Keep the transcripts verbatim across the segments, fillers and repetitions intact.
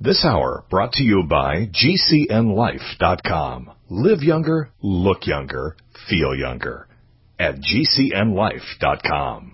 This hour brought to you by G C N life dot com. Live younger, look younger, feel younger at G C N life dot com.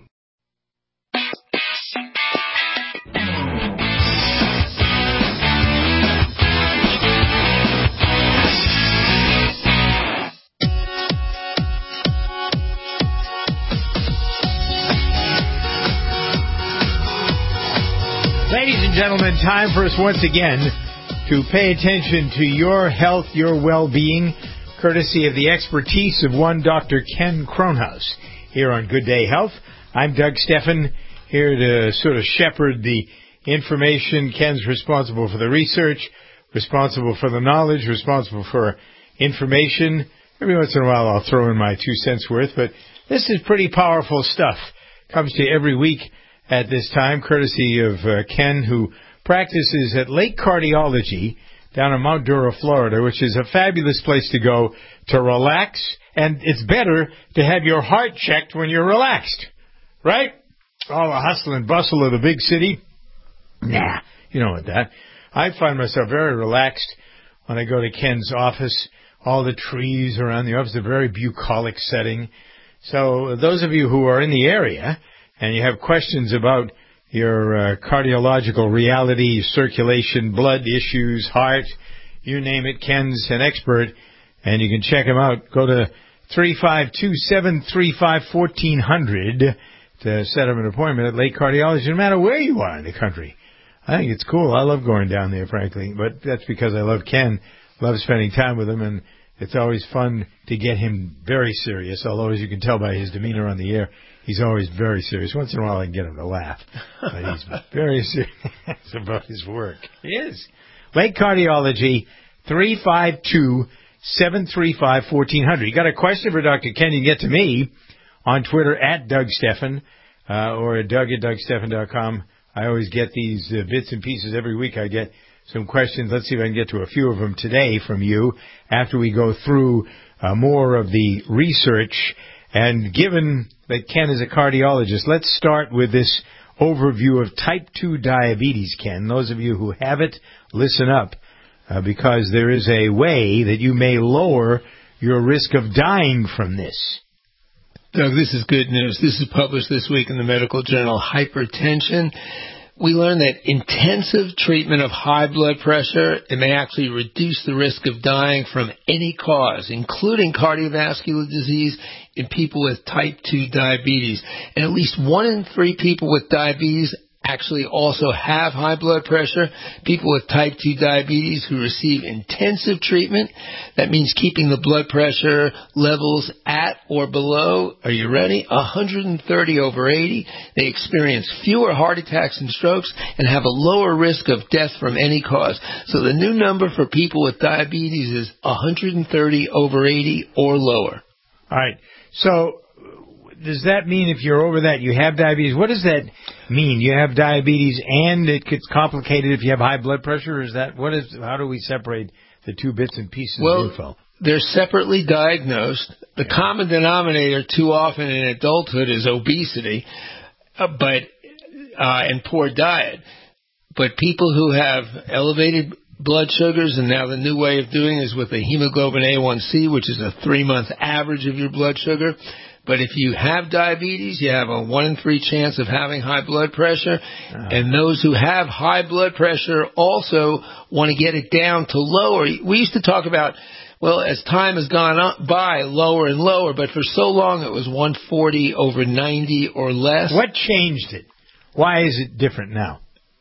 Ladies and gentlemen, time for us once again to pay attention to your health, your well-being, courtesy of the expertise of one Doctor Ken Kronhaus here on Good Day Health. I'm Doug Steffen, here to sort of shepherd the information. Ken's responsible for the research, responsible for the knowledge, responsible for information. Every once in a while I'll throw in my two cents worth, but this is pretty powerful stuff. Comes to you every week at this time, courtesy of uh, Ken, who practices at Lake Cardiology down in Mount Dora, Florida, which is a fabulous place to go to relax, and it's better to have your heart checked when you're relaxed, right? All the hustle and bustle of the big city, nah, you know what that. I find myself very relaxed when I go to Ken's office. All the trees around the office, a very bucolic setting. So those of you who are in the area and you have questions about your uh, cardiological reality, circulation, blood issues, heart, you name it, Ken's an expert, and you can check him out. Go to three five two, seven three five, one four zero zero to set up an appointment at Lake Cardiology, no matter where you are in the country. I think it's cool. I love going down there, frankly, but that's because I love Ken, love spending time with him, and it's always fun to get him very serious, although, as you can tell by his demeanor on the air, he's always very serious. Once in a while I can get him to laugh, but he's very serious about his work. He is. Lake Cardiology, three five two, seven three five, one four zero zero. You got a question for Doctor Ken, you can get to me on Twitter at Doug Steffen uh, or at Doug at Doug Steffen dot com. I always get these uh, bits and pieces every week. I get some questions. Let's see if I can get to a few of them today from you after we go through uh, more of the research. And given that Ken is a cardiologist, let's start with this overview of type two diabetes, Ken. Those of you who have it, listen up, uh, because there is a way that you may lower your risk of dying from this. Doug, this is good news. This is published this week in the medical journal Hypertension. We learned that intensive treatment of high blood pressure, it may actually reduce the risk of dying from any cause, including cardiovascular disease in people with type two diabetes. And at least one in three people with diabetes actually also have high blood pressure. People with type two diabetes who receive intensive treatment, that means keeping the blood pressure levels at or below, are you ready, one hundred thirty over eighty. They experience fewer heart attacks and strokes and have a lower risk of death from any cause. So the new number for people with diabetes is one hundred thirty over eighty or lower. All right. So does that mean if you're over that, you have diabetes? What does that mean? You have diabetes and it gets complicated if you have high blood pressure? Or is that, what is, how do we separate the two bits and pieces well, of info? They're separately diagnosed. The yeah. common denominator too often in adulthood is obesity, uh, but uh, and poor diet. But people who have elevated blood sugars, and now the new way of doing is with the hemoglobin A one C, which is a three-month average of your blood sugar. But if you have diabetes, you have a one in three chance of having high blood pressure. Uh-huh. And those who have high blood pressure also want to get it down to lower. We used to talk about, well, as time has gone up by, lower and lower, but for so long it was one forty over ninety or less. What changed it? Why is it different now?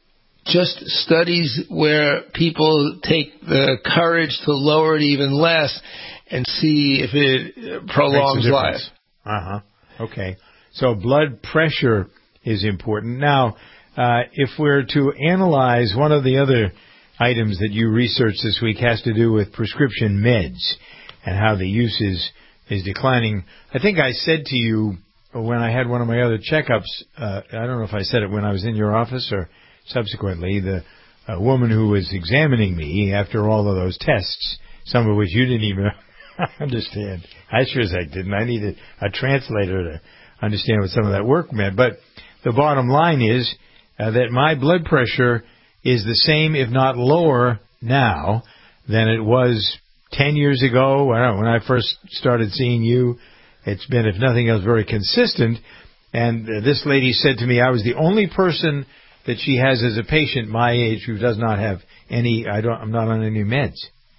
Just studies where people take the courage to lower it even less and see if it prolongs life. Uh-huh. Okay. So blood pressure is important. Now, uh, if we're to analyze, one of the other items that you researched this week has to do with prescription meds and how the use is, is declining. I think I said to you when I had one of my other checkups, uh, I don't know if I said it when I was in your office or subsequently, the uh, woman who was examining me after all of those tests, some of which you didn't even understand. I sure as heck didn't. I needed a translator to understand what some of that work meant. But the bottom line is uh, that my blood pressure is the same, if not lower, now than it was ten years ago. I don't know, when I first started seeing you, it's been, if nothing else, very consistent. And uh, this lady said to me, I was the only person that she has as a patient my age who does not have any, I don't, I'm not on any meds.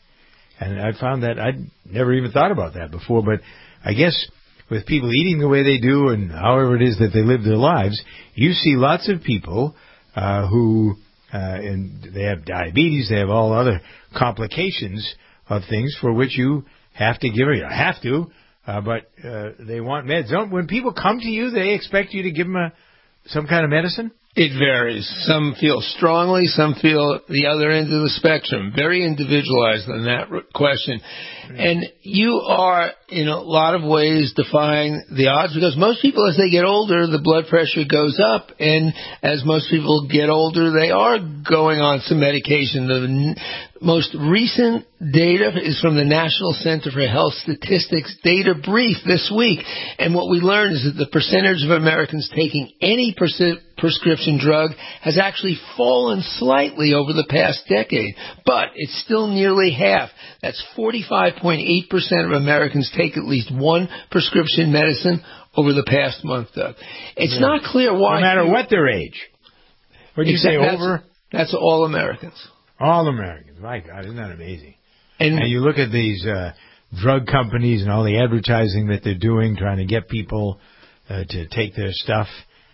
And I found that I'd never even thought about that before, but I guess with people eating the way they do and however it is that they live their lives, you see lots of people uh, who, uh, and they have diabetes, they have all other complications of things for which you have to give, you have to, uh, but uh, they want meds. Don't, when people come to you, they expect you to give them a, some kind of medicine? It varies. Some feel strongly, some feel the other end of the spectrum. Very individualized on that question. And you are, in a lot of ways, defying the odds, because most people, as they get older, the blood pressure goes up, and as most people get older, they are going on some medication. The n- most recent data is from the National Center for Health Statistics data brief this week, and what we learned is that the percentage of Americans taking any persi- prescription drug has actually fallen slightly over the past decade, but it's still nearly half. That's forty-five point eight percent of Americans take at least one prescription medicine over the past month, Doug. It's yeah. not clear why. No matter what their age. What did you say, that's, over? That's all Americans. All Americans. My God, isn't that amazing? And, and you look at these uh, drug companies and all the advertising that they're doing, trying to get people uh, to take their stuff.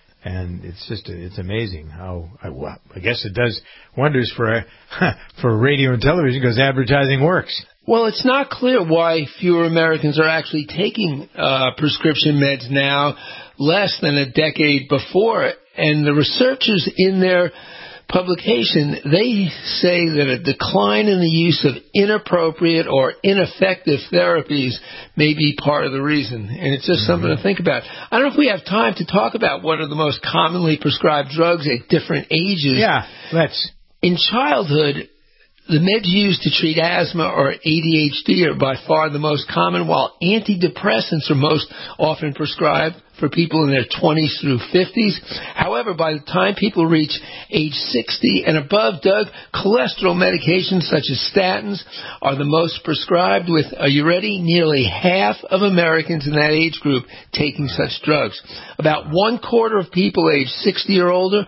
And it's just, it's amazing how, I, well, I guess it does wonders for for radio and television because advertising works. Well, it's not clear why fewer Americans are actually taking uh, prescription meds now, less than a decade before. And the researchers in their publication, they say that a decline in the use of inappropriate or ineffective therapies may be part of the reason. And it's just mm-hmm. something to think about. I don't know if we have time to talk about what are the most commonly prescribed drugs at different ages. Yeah, let's. In childhood, the meds used to treat asthma or A D H D are by far the most common, while antidepressants are most often prescribed for people in their twenties through fifties. However, by the time people reach age sixty and above, Doug, cholesterol medications such as statins are the most prescribed, with, are you ready, nearly half of Americans in that age group taking such drugs. About one quarter of people age sixty or older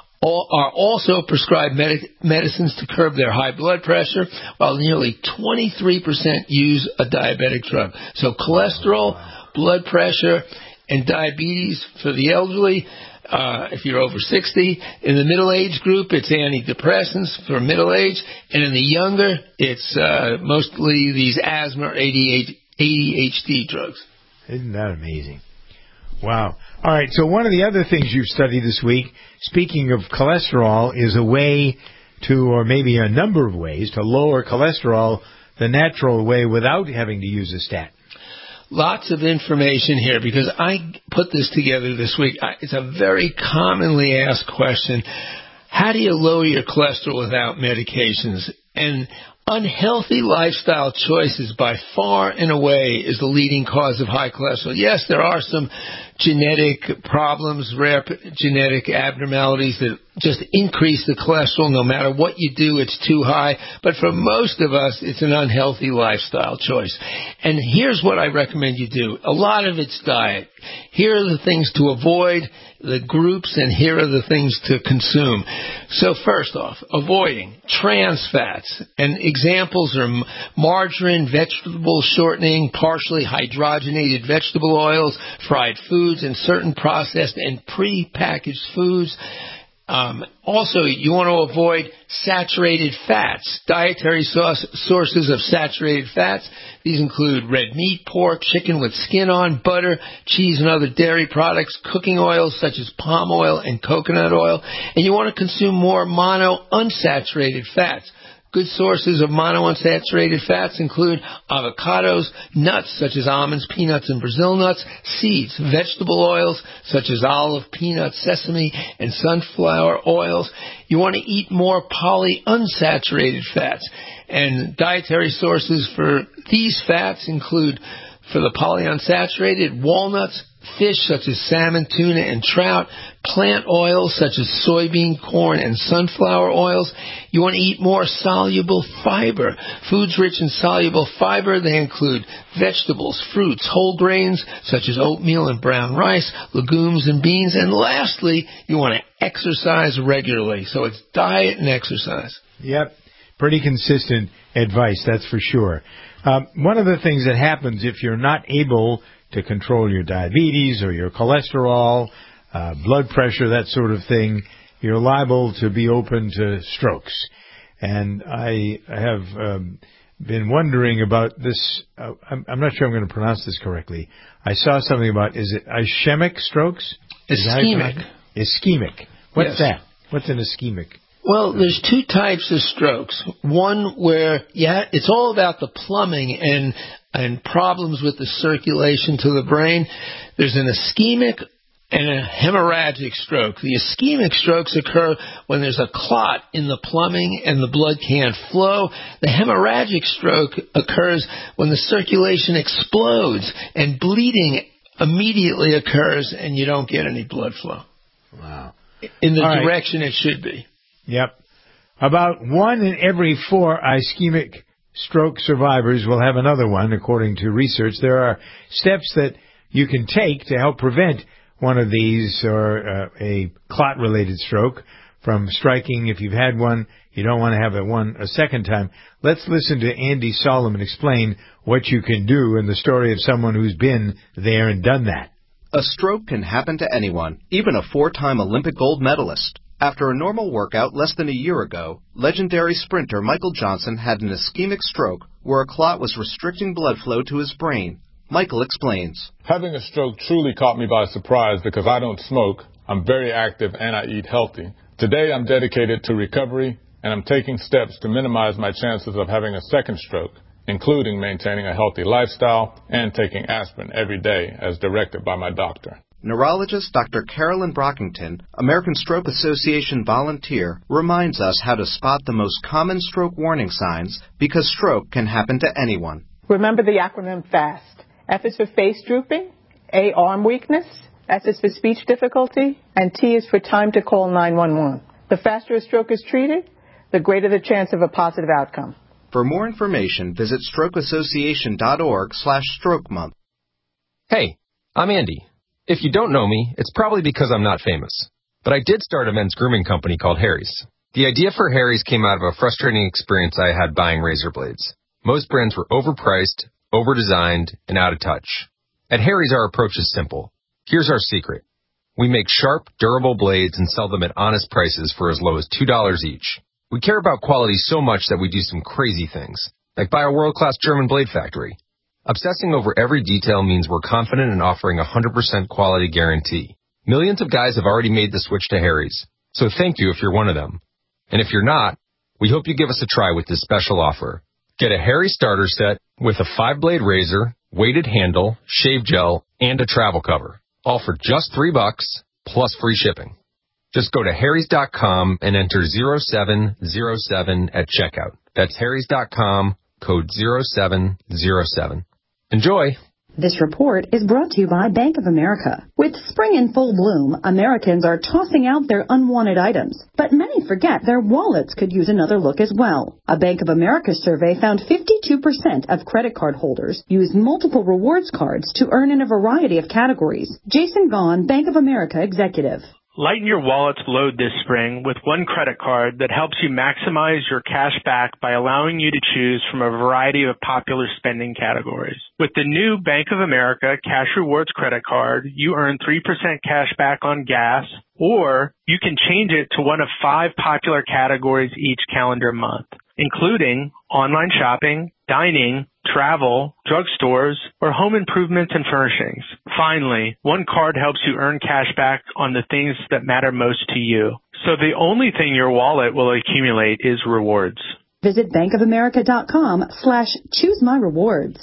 are also prescribed med- medicines to curb their high blood pressure, while nearly twenty-three percent use a diabetic drug. So cholesterol, blood pressure, and diabetes for the elderly, uh, if you're over sixty. In the middle age group, it's antidepressants for middle age, and in the younger, it's uh, mostly these asthma or A D H D drugs. Isn't that amazing? Wow. All right, so one of the other things you've studied this week, speaking of cholesterol, is a way to, or maybe a number of ways, to lower cholesterol the natural way without having to use a statin. Lots of information here because I put this together this week. It's a very commonly asked question. How do you lower your cholesterol without medications? And unhealthy lifestyle choices by far and away is the leading cause of high cholesterol. Yes, there are some genetic problems, rare genetic abnormalities that just increase the cholesterol. No matter what you do, it's too high. But for most of us, it's an unhealthy lifestyle choice. And here's what I recommend you do. A lot of it's diet. Here are the things to avoid, the groups, and here are the things to consume. So first off, avoiding trans fats. And examples are margarine, vegetable shortening, partially hydrogenated vegetable oils, fried foods, and certain processed and pre-packaged foods. Um, also, you want to avoid saturated fats. Dietary source, sources of saturated fats. These include red meat, pork, chicken with skin on, butter, cheese, and other dairy products, cooking oils such as palm oil and coconut oil. And you want to consume more monounsaturated fats. Good sources of monounsaturated fats include avocados, nuts such as almonds, peanuts, and Brazil nuts, seeds, vegetable oils such as olive, peanut, sesame, and sunflower oils. You want to eat more polyunsaturated fats. And dietary sources for these fats include, for the polyunsaturated, walnuts, fish such as salmon, tuna, and trout, plant oils such as soybean, corn, and sunflower oils. You want to eat more soluble fiber. Foods rich in soluble fiber, they include vegetables, fruits, whole grains such as oatmeal and brown rice, legumes and beans. And lastly, you want to exercise regularly. So it's diet and exercise. Yep. Pretty consistent advice, that's for sure. Um, one of the things that happens if you're not able to control your diabetes or your cholesterol, uh, blood pressure, that sort of thing, you're liable to be open to strokes. And I have um, been wondering about this. Uh, I'm, I'm not sure I'm going to pronounce this correctly. I saw something about, is it ischemic strokes? Ischemic. Ischemic. What's Yes. that? What's an ischemic? Well, there's two types of strokes. One where, yeah, it's all about the plumbing and and problems with the circulation to the brain. There's an ischemic and a hemorrhagic stroke. The ischemic strokes occur when there's a clot in the plumbing and the blood can't flow. The hemorrhagic stroke occurs when the circulation explodes and bleeding immediately occurs and you don't get any blood flow. Wow. In the All direction right. it should be. Yep. About one in every four ischemic stroke survivors will have another one, according to research. There are steps that you can take to help prevent one of these or uh, a clot-related stroke from striking. If you've had one, you don't want to have it one a second time. Let's listen to Andy Solomon explain what you can do in the story of someone who's been there and done that. A stroke can happen to anyone, even a four-time Olympic gold medalist. After a normal workout less than a year ago, legendary sprinter Michael Johnson had an ischemic stroke where a clot was restricting blood flow to his brain. Michael explains. Having a stroke truly caught me by surprise because I don't smoke, I'm very active, and I eat healthy. Today I'm dedicated to recovery, and I'm taking steps to minimize my chances of having a second stroke, including maintaining a healthy lifestyle and taking aspirin every day as directed by my doctor. Neurologist Doctor Carolyn Brockington, American Stroke Association volunteer, reminds us how to spot the most common stroke warning signs because stroke can happen to anyone. Remember the acronym FAST. F is for face drooping, A, arm weakness, S is for speech difficulty, and T is for time to call nine one one. The faster a stroke is treated, the greater the chance of a positive outcome. For more information, visit strokeassociation.org slash stroke month. Hey, I'm Andy. If you don't know me, it's probably because I'm not famous. But I did start a men's grooming company called Harry's. The idea for Harry's came out of a frustrating experience I had buying razor blades. Most brands were overpriced, overdesigned, and out of touch. At Harry's, our approach is simple. Here's our secret. We make sharp, durable blades and sell them at honest prices for as low as two dollars each. We care about quality so much that we do some crazy things, like buy a world-class German blade factory. Obsessing over every detail means we're confident in offering a one hundred percent quality guarantee. Millions of guys have already made the switch to Harry's, so thank you if you're one of them. And if you're not, we hope you give us a try with this special offer. Get a Harry's starter set with a five-blade razor, weighted handle, shave gel, and a travel cover, all for just three bucks plus free shipping. Just go to harrys dot com and enter zero seven zero seven at checkout. That's harrys dot com, code zero seven zero seven. Enjoy! This report is brought to you by Bank of America. With spring in full bloom, Americans are tossing out their unwanted items, but many forget their wallets could use another look as well. A Bank of America survey found fifty-two percent of credit card holders use multiple rewards cards to earn in a variety of categories. Jason Gahn, Bank of America executive. Lighten your wallet's load this spring with one credit card that helps you maximize your cash back by allowing you to choose from a variety of popular spending categories. With the new Bank of America Cash Rewards credit card, you earn three percent cash back on gas, or you can change it to one of five popular categories each calendar month, including online shopping, dining, travel, drugstores, or home improvements and furnishings. Finally, one card helps you earn cash back on the things that matter most to you. So the only thing your wallet will accumulate is rewards. Visit bankofamerica.com slash choose my rewards.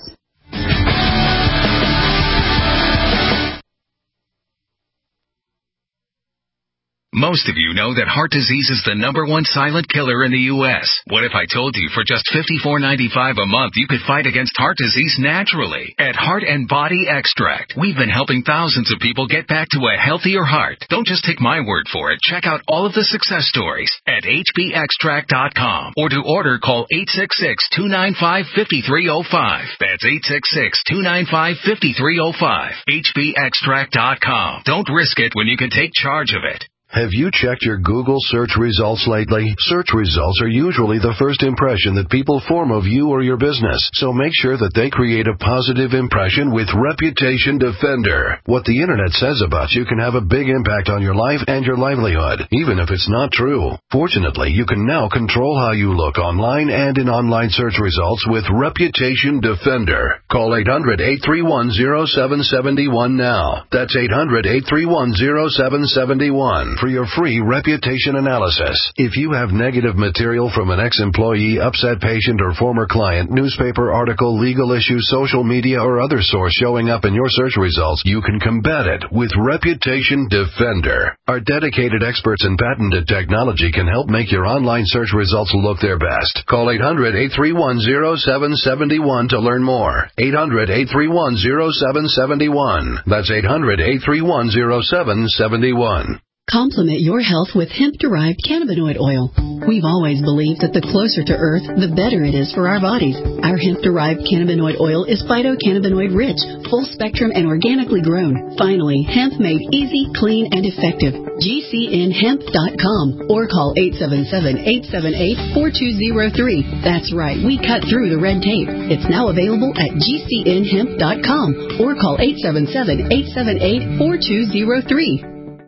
Most of you know that heart disease is the number one silent killer in the U S What if I told you for just fifty-four ninety-five a month you could fight against heart disease naturally? At Heart and Body Extract, we've been helping thousands of people get back to a healthier heart. Don't just take my word for it. Check out all of the success stories at H B extract dot com. Or to order, call eight six six, two nine five, five three zero five. That's eight six six, two nine five, five three zero five. H B extract dot com. Don't risk it when you can take charge of it. Have you checked your Google search results lately? Search results are usually the first impression that people form of you or your business, so make sure that they create a positive impression with Reputation Defender. What the Internet says about you can have a big impact on your life and your livelihood, even if it's not true. Fortunately, you can now control how you look online and in online search results with Reputation Defender. Call eight hundred, eight three one, zero seven seven one now. That's eight hundred, eight three one, zero seven seven one. For your free reputation analysis. If you have negative material from an ex-employee, upset patient, or former client, newspaper article, legal issue, social media, or other source showing up in your search results, you can combat it with Reputation Defender. Our dedicated experts in patented technology can help make your online search results look their best. Call eight hundred, eight three one, zero seven seven one to learn more. eight hundred, eight three one, zero seven seven one. That's eight hundred, eight three one, zero seven seven one. Complement your health with hemp-derived cannabinoid oil. We've always believed that the closer to Earth, the better it is for our bodies. Our hemp-derived cannabinoid oil is phytocannabinoid-rich, full-spectrum, and organically grown. Finally, hemp made easy, clean, and effective. G C N hemp dot com or call eight seven seven, eight seven eight, four two zero three. That's right, we cut through the red tape. It's now available at G C N hemp dot com or call eight seven seven, eight seven eight, four two zero three.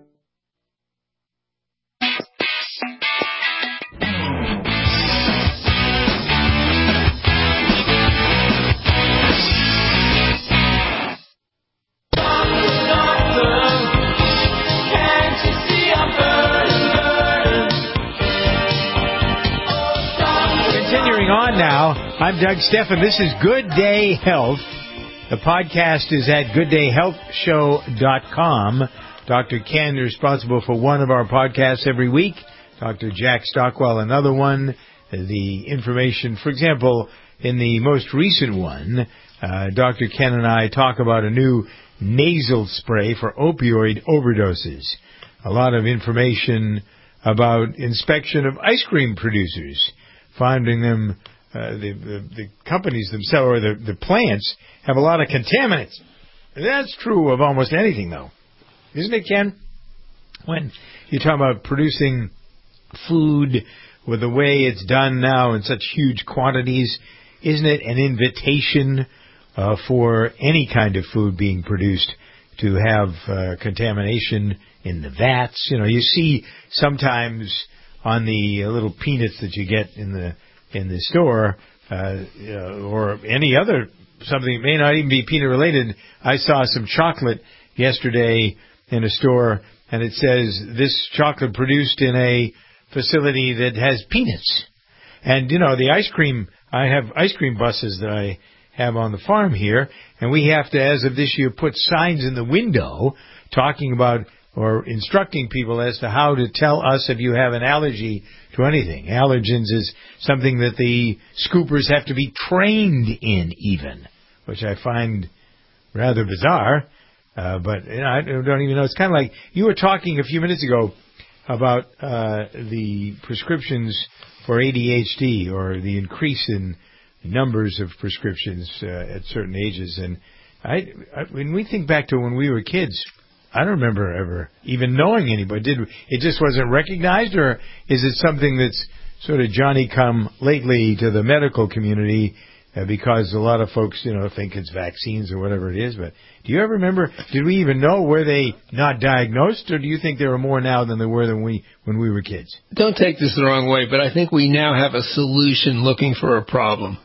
On now, I'm Doug Stephan. This is Good Day Health. The podcast is at good day health show dot com. Doctor Ken, responsible for one of our podcasts every week. Doctor Jack Stockwell, another one. The information, for example, in the most recent one, uh, Doctor Ken and I talk about a new nasal spray for opioid overdoses. A lot of information about inspection of ice cream producers, finding them, uh, the, the, the companies themselves, or the, the plants, have a lot of contaminants. That's true of almost anything, though. Isn't it, Ken? When you talk about producing food with the way it's done now in such huge quantities, isn't it an invitation uh, for any kind of food being produced to have uh, contamination in the vats? You know, you see sometimes on the uh, little peanuts that you get in the in the store, uh, you know, or any other something that may not even be peanut related. I saw some chocolate yesterday in a store, and it says this chocolate produced in a facility that has peanuts. And you know, the ice cream, I have ice cream buses that I have on the farm here, and we have to, as of this year, put signs in the window talking about or instructing people as to how to tell us if you have an allergy to anything. Allergens is something that the scoopers have to be trained in even, which I find rather bizarre. Uh, but you know, I don't even know. It's kind of like you were talking a few minutes ago about uh, the prescriptions for A D H D, or the increase in numbers of prescriptions uh, at certain ages. And I, I, when we think back to when we were kids, I don't remember ever even knowing anybody. Did it just wasn't recognized, or is it something that's sort of Johnny-come-lately to the medical community uh, because a lot of folks, you know, think it's vaccines or whatever it is? But do you ever remember? Did we even know? Were they not diagnosed, or do you think there are more now than there were than we when we were kids? Don't take this the wrong way, but I think we now have a solution looking for a problem.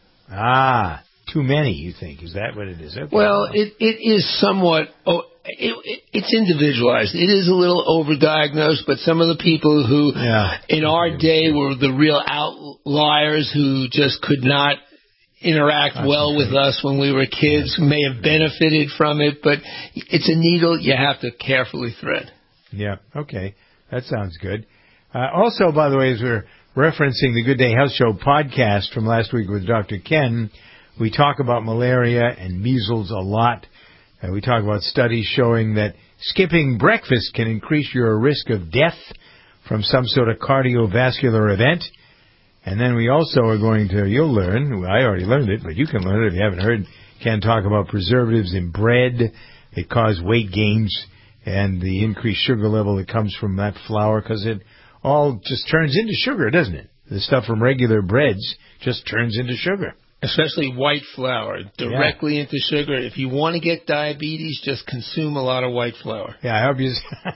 Ah, too many, you think? Is that what it is? Okay. Well, it it is somewhat. Oh, It, it, it's individualized. It is a little overdiagnosed, but some of the people who yeah. in our day were the real outliers who just could not interact well with us when we were kids may have benefited from it, but it's a needle you have to carefully thread. Yeah, okay. That sounds good. Uh, also, by the way, as we're referencing the Good Day Health Show podcast from last week with Doctor Ken, we talk about malaria and measles a lot. Uh, we talk about studies showing that skipping breakfast can increase your risk of death from some sort of cardiovascular event. And then we also are going to, you'll learn, I already learned it, but you can learn it if you haven't heard, Ken talk about preservatives in bread that cause weight gains and the increased sugar level that comes from that flour, because it all just turns into sugar, doesn't it? The stuff from regular breads just turns into sugar. Especially white flour, directly yeah. into sugar. If you want to get diabetes, just consume a lot of white flour. Yeah, I hope you.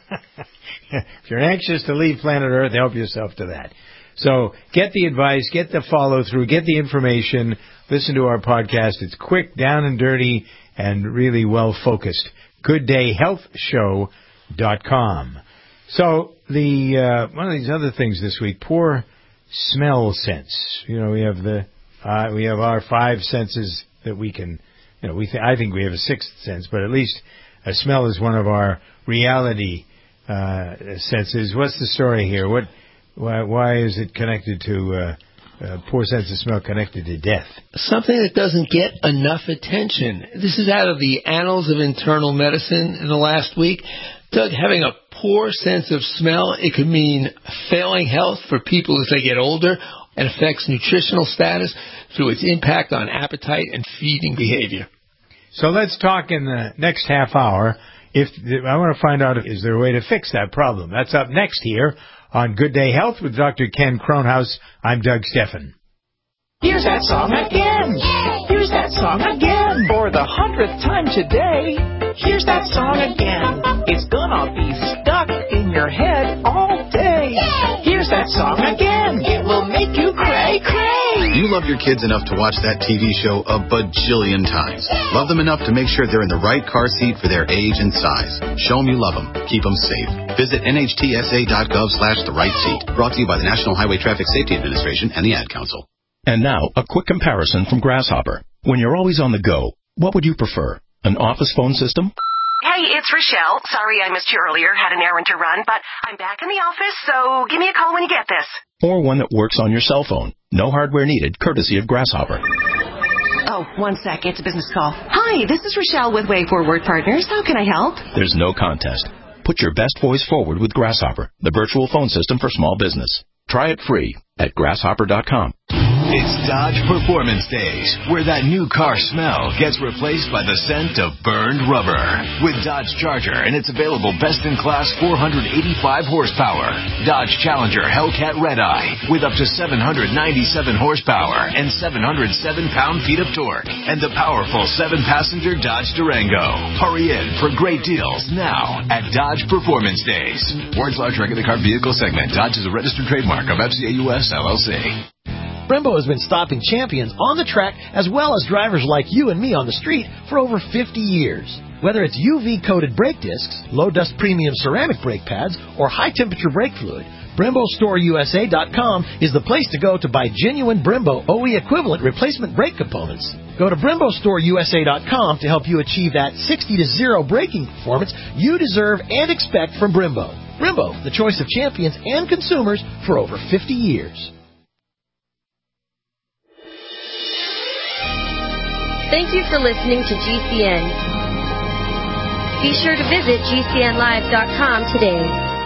If you're anxious to leave planet Earth, help yourself to that. So get the advice, get the follow-through, get the information, listen to our podcast. It's quick, down and dirty, and really well-focused. good day health show dot com. So the uh, one of these other things this week, poor smell sense. You know, we have the uh, we have our five senses that we can, you know, we th- I think we have a sixth sense, but at least a smell is one of our reality uh, senses. What's the story here? What why, why is it connected to uh, uh, poor sense of smell connected to death? Something that doesn't get enough attention. This is out of the Annals of Internal Medicine in the last week. Doug, having a poor sense of smell, it could mean failing health for people as they get older and affects nutritional status through its impact on appetite and feeding behavior. So let's talk in the next half hour. If I want to find out, if, is there a way to fix that problem? That's up next here on Good Day Health with Doctor Ken Kronhaus. I'm Doug Steffen. Here's that song again. Here's that song again. For the hundredth time today. Here's that song again. It's gonna be stuck in your head all day. Here's that song again. It will make you cray, cray. You love your kids enough to watch that T V show a bajillion times. Love them enough to make sure they're in the right car seat for their age and size. Show them you love them. Keep them safe. Visit N H T S A dot gov slash the right seat. Brought to you by the National Highway Traffic Safety Administration and the Ad Council. And now, a quick comparison from Grasshopper. When you're always on the go, what would you prefer? An office phone system? Hey, it's Rochelle. Sorry I missed you earlier. Had an errand to run, but I'm back in the office, so give me a call when you get this. Or one that works on your cell phone. No hardware needed, courtesy of Grasshopper. Oh, one sec. It's a business call. Hi, this is Rochelle with Way Forward Partners. How can I help? There's no contest. Put your best voice forward with Grasshopper, the virtual phone system for small business. Try it free at grasshopper dot com. It's Dodge Performance Days, where that new car smell gets replaced by the scent of burned rubber. With Dodge Charger and its available best-in-class four hundred eighty-five horsepower. Dodge Challenger Hellcat Redeye with up to seven hundred ninety-seven horsepower and seven hundred seven pound-feet of torque. And the powerful seven-passenger Dodge Durango. Hurry in for great deals now at Dodge Performance Days. Ford's large regular car vehicle segment. Dodge is a registered trademark of F C A U S L L C. Brembo has been stopping champions on the track as well as drivers like you and me on the street for over fifty years. Whether it's U V-coated brake discs, low-dust premium ceramic brake pads, or high-temperature brake fluid, Brembo Store U S A dot com is the place to go to buy genuine Brembo O E equivalent replacement brake components. Go to Brembo Store U S A dot com to help you achieve that sixty to zero braking performance you deserve and expect from Brembo. Brembo, the choice of champions and consumers for over fifty years. Thank you for listening to G C N. Be sure to visit G C N live dot com today.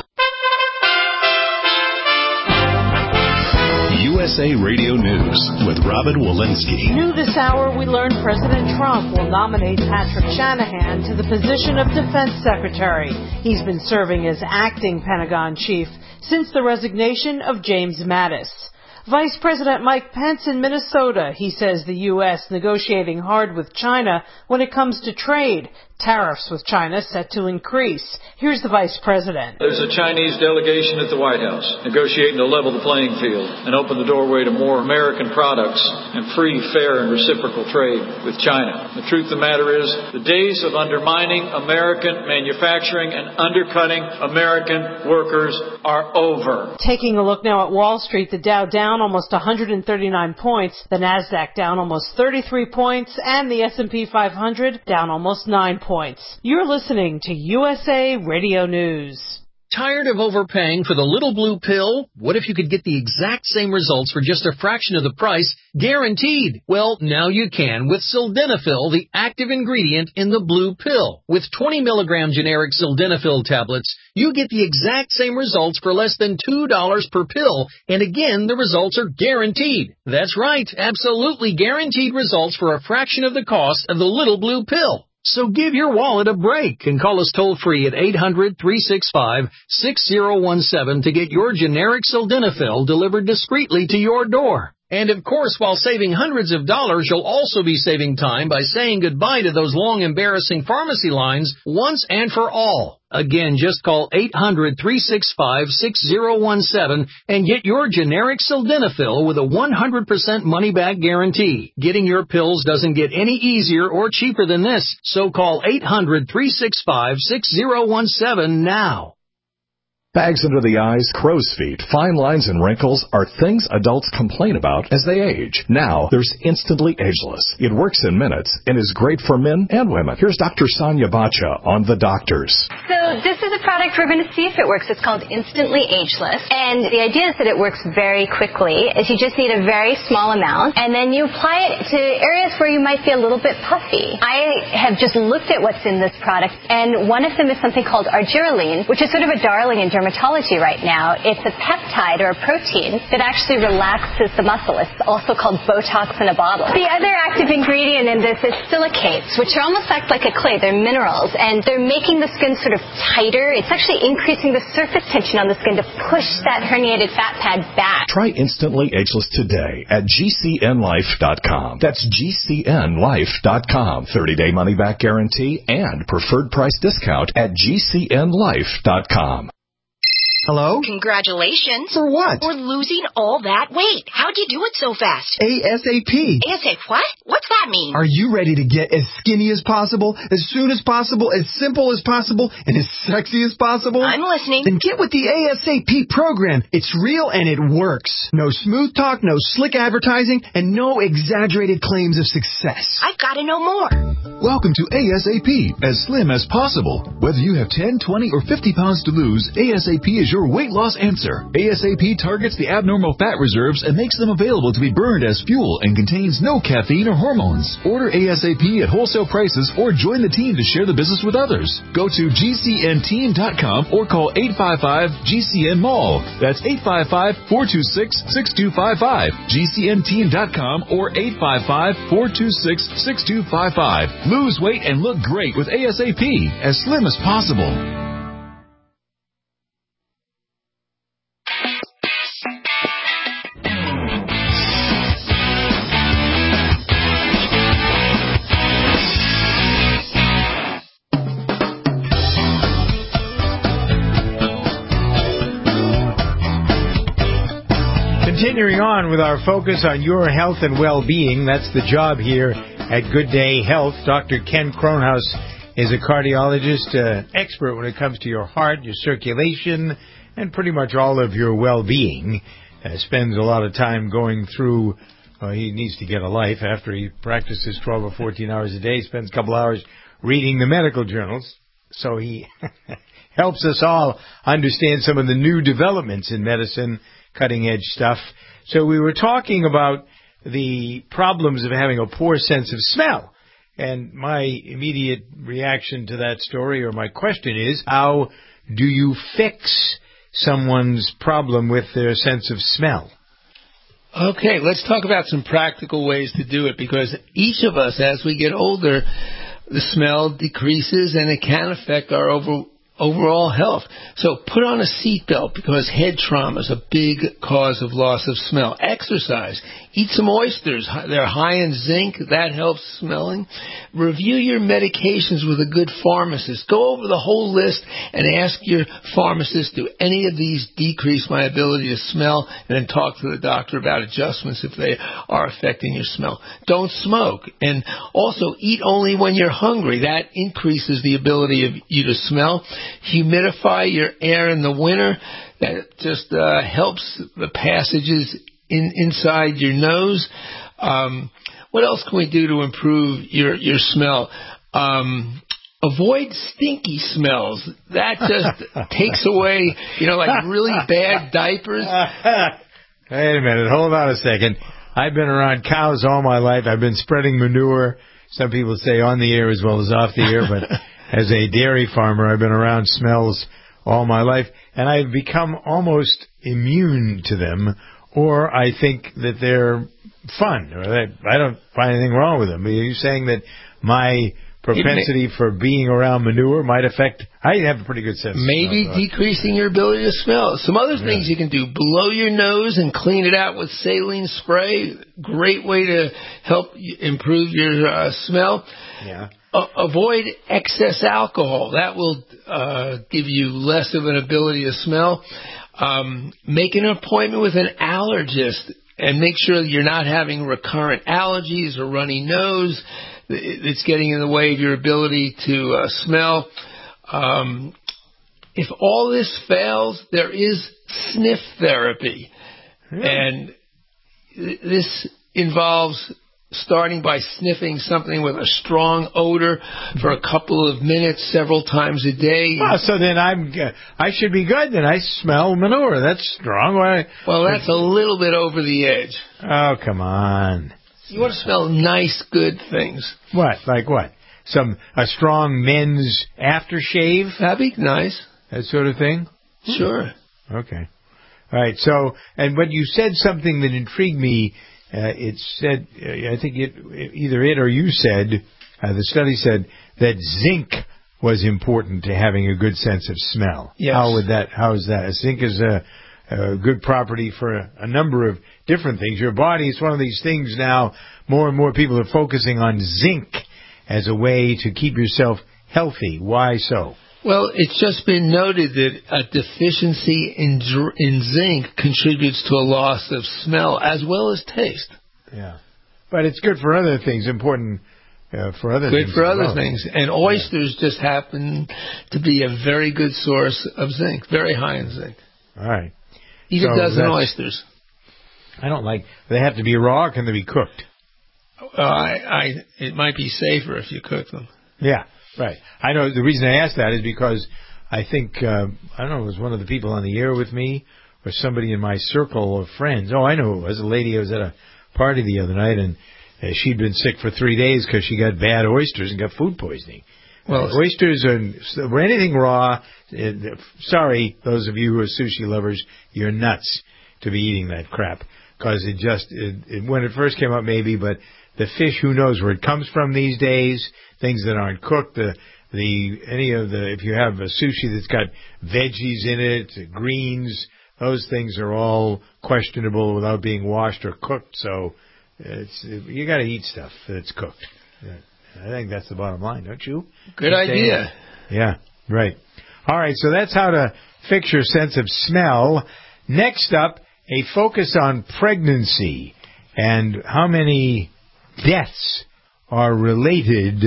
U S A Radio News with Robin Walensky. New this hour, we learned President Trump will nominate Patrick Shanahan to the position of Defense Secretary. He's been serving as acting Pentagon chief since the resignation of James Mattis. Vice President Mike Pence in Minnesota, he says the U S negotiating hard with China when it comes to trade. Tariffs with China set to increase. Here's the Vice President. There's a Chinese delegation at the White House negotiating to level the playing field and open the doorway to more American products and free, fair, and reciprocal trade with China. The truth of the matter is, the days of undermining American manufacturing and undercutting American workers are over. Taking a look now at Wall Street, the Dow down almost one hundred thirty-nine points, the NASDAQ down almost thirty-three points, and the S and P five hundred down almost nine points. You're listening to U S A Radio News. Tired of overpaying for the little blue pill? What if you could get the exact same results for just a fraction of the price, guaranteed? Well, now you can with Sildenafil, the active ingredient in the blue pill. With twenty milligram generic Sildenafil tablets, you get the exact same results for less than two dollars per pill, and again, the results are guaranteed. That's right, absolutely guaranteed results for a fraction of the cost of the little blue pill. So give your wallet a break and call us toll-free at eight hundred, three six five, six zero one seven to get your generic Sildenafil delivered discreetly to your door. And of course, while saving hundreds of dollars, you'll also be saving time by saying goodbye to those long, embarrassing pharmacy lines once and for all. Again, just call eight hundred, three six five, six zero one seven and get your generic Sildenafil with a one hundred percent money-back guarantee. Getting your pills doesn't get any easier or cheaper than this, so call eight hundred, three six five, six zero one seven now. Bags under the eyes, crow's feet, fine lines, and wrinkles are things adults complain about as they age. Now, there's Instantly Ageless. It works in minutes and is great for men and women. Here's Doctor Sonia Bacha on The Doctors. So this is a product we're going to see if it works. It's called Instantly Ageless. And the idea is that it works very quickly, is you just need a very small amount, and then you apply it to areas where you might be a little bit puffy. I have just looked at what's in this product, and one of them is something called argireline, which is sort of a darling in dermatology right now. It's a peptide or a protein that actually relaxes the muscle. It's also called Botox in a bottle. The other active ingredient in this is silicates, which are almost act like a clay. They're minerals, and they're making the skin sort of tighter. It's actually increasing the surface tension on the skin to push that herniated fat pad back. Try Instantly Ageless today at G C N life dot com. That's G C N life dot com. thirty-day money-back guarantee and preferred price discount at G C N life dot com. Hello? Congratulations. For what? For losing all that weight. How'd you do it so fast? ASAP. ASAP what? What's that mean? Are you ready to get as skinny as possible, as soon as possible, as simple as possible, and as sexy as possible? I'm listening. Then get with the ASAP program. It's real and it works. No smooth talk, no slick advertising, and no exaggerated claims of success. I've got to know more. Welcome to ASAP, as slim as possible. Whether you have ten, twenty, or fifty pounds to lose, ASAP is your weight loss answer. ASAP targets the abnormal fat reserves and makes them available to be burned as fuel and contains no caffeine or hormones. Order ASAP at wholesale prices or join the team to share the business with others. Go to G C N team dot com or call eight five five G C N mall. That's eight five five, four two six, six two five five. G C N team dot com or eight five five, four two six, six two five five. Lose weight and look great with ASAP, as slim as possible. Continuing on with our focus on your health and well-being, that's the job here at Good Day Health. Doctor Ken Kronhaus is a cardiologist, uh, expert when it comes to your heart, your circulation, and pretty much all of your well-being. Uh, spends a lot of time going through, uh, he needs to get a life after he practices twelve or fourteen hours a day, spends a couple hours reading the medical journals. So he helps us all understand some of the new developments in medicine, cutting-edge stuff. So we were talking about the problems of having a poor sense of smell. And my immediate reaction to that story, or my question is, how do you fix someone's problem with their sense of smell? Okay, let's talk about some practical ways to do it, because each of us, as we get older, the smell decreases and it can affect our over, overall health. So put on a seatbelt, because head trauma is a big cause of loss of smell. Exercise. Eat some oysters. They're high in zinc. That helps smelling. Review your medications with a good pharmacist. Go over the whole list and ask your pharmacist, do any of these decrease my ability to smell? And then talk to the doctor about adjustments if they are affecting your smell. Don't smoke. And also eat only when you're hungry. That increases the ability of you to smell. Humidify your air in the winter. That just uh, helps the passages in inside your nose. Um, what else can we do to improve your your smell? Um, avoid stinky smells. That just takes away, you know, like really bad diapers. Wait a minute. Hold on a second. I've been around cows all my life. I've been spreading manure. Some people say on the air as well as off the air, but as a dairy farmer, I've been around smells all my life, and I've become almost immune to them, or I think that they're fun, or that I don't find anything wrong with them. Are you saying that my propensity for being around manure might affect? I have a pretty good sense. Maybe of, uh, decreasing your ability to smell. Some other things yeah. you can do: blow your nose and clean it out with saline spray. Great way to help improve your uh, smell. Yeah. Uh, avoid excess alcohol. That will uh, give you less of an ability to smell. Um, make an appointment with an allergist and make sure that you're not having recurrent allergies or runny nose that's getting in the way of your ability to uh, smell. Um, if all this fails, there is sniff therapy. Yeah. And th- this involves starting by sniffing something with a strong odor for a couple of minutes, several times a day. Well, so then I'm, uh, I should be good. Then I smell manure. That's strong. Why? Well, that's a little bit over the edge. Oh, come on. You want to smell nice, good things. What? Like what? Some a strong men's aftershave? That'd be nice. That sort of thing? Sure. Okay. All right. So, and but you said something that intrigued me. Uh, it said, uh, I think it, either it or you said, uh, the study said that zinc was important to having a good sense of smell. Yes. How would that? How is that? Zinc is a, a good property for a, a number of different things. Your body is one of these things now. More and more people are focusing on zinc as a way to keep yourself healthy. Why so? Well, it's just been noted that a deficiency in in zinc contributes to a loss of smell as well as taste. Yeah, but it's good for other things. Important uh, for other good things. Good for other well. things. And oysters yeah. just happen to be a very good source of zinc, very high in zinc. All right. Eat so a dozen oysters. I don't like. They have to be raw, or can they be cooked? Uh, I, I, it might be safer if you cook them. Yeah. Right. I know the reason I asked that is because I think, uh, I don't know, it was one of the people on the air with me or somebody in my circle of friends. Oh, I know it was a lady who was at a party the other night, and uh, she'd been sick for three days because she got bad oysters and got food poisoning. Well, uh, oysters are anything raw. Uh, sorry, those of you who are sushi lovers, you're nuts to be eating that crap because it just, it, it, when it first came up maybe, but the fish, who knows where it comes from these days. Things that aren't cooked, the the any of the if you have a sushi that's got veggies in it, greens, those things are all questionable without being washed or cooked. So it's you got to eat stuff that's cooked. I think that's the bottom line, don't you? Good idea. Yeah, right. All right, so that's how to fix your sense of smell. Next up, a focus on pregnancy and how many deaths are related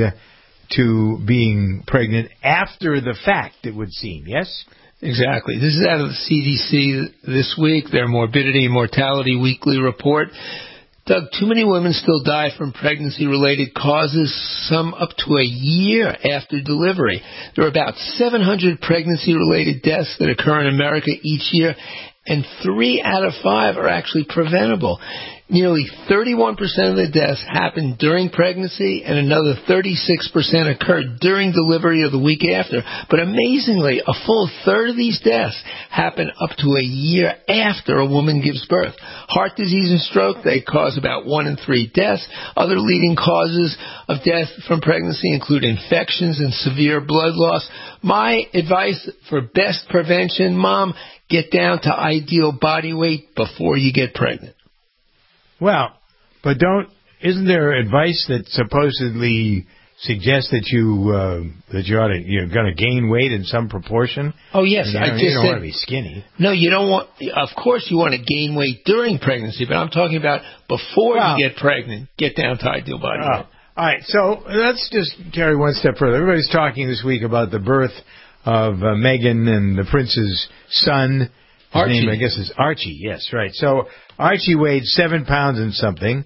to being pregnant after the fact, it would seem, yes? Exactly. This is out of the C D C this week, their Morbidity and Mortality Weekly Report. Doug, too many women still die from pregnancy-related causes, some up to a year after delivery. There are about seven hundred pregnancy-related deaths that occur in America each year, and three out of five are actually preventable. Nearly thirty-one percent of the deaths happened during pregnancy, and another thirty-six percent occurred during delivery of the week after. But amazingly, a full third of these deaths happen up to a year after a woman gives birth. Heart disease and stroke, they cause about one in three deaths. Other leading causes of death from pregnancy include infections and severe blood loss. My advice for best prevention, Mom, get down to ideal body weight before you get pregnant. Well, but don't, isn't there advice that supposedly suggests that you, uh, that you ought to, you're going to gain weight in some proportion? Oh, yes. I, mean, I you just you don't said, want to be skinny. No, you don't want, of course you want to gain weight during pregnancy, but I'm talking about before well, you get pregnant, get down to ideal body oh, weight. All right, so let's just carry one step further. Everybody's talking this week about the birth of uh, Meghan and the prince's son. His Archie. name, I guess, is Archie. Yes, right. So Archie weighed seven pounds and something.